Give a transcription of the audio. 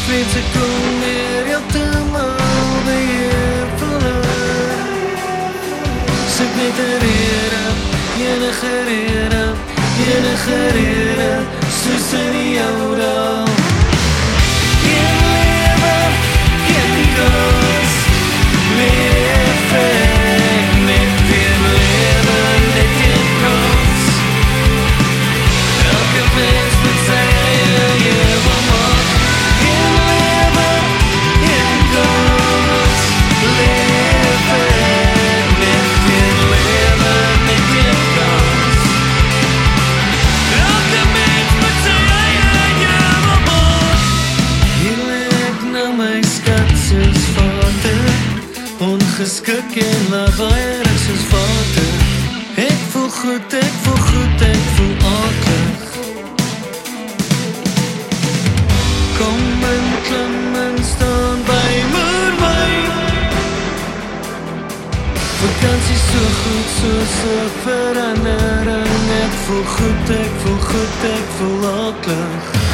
weet se kom weer heeltemal beheer verloor. Soek net 'n rede, enige rede, soos in die ou dae. Geen lewe, geen kans, leef ek net weer lewe, net een kans. Elke mens met sy eie lewe maak. Geen lewe, geen kans, leef ek net weer lewe, net een kans. Elke mens met sy eie lewe maak. Hier lig nou my skat soos vader, ongeskik en lawaaiig soos vader. Ek voel goed, ek voel aklig. Kom en klim en staan by my. Vakansie so goed soos 'n verandering. Ek voel goed, ek voel aklig.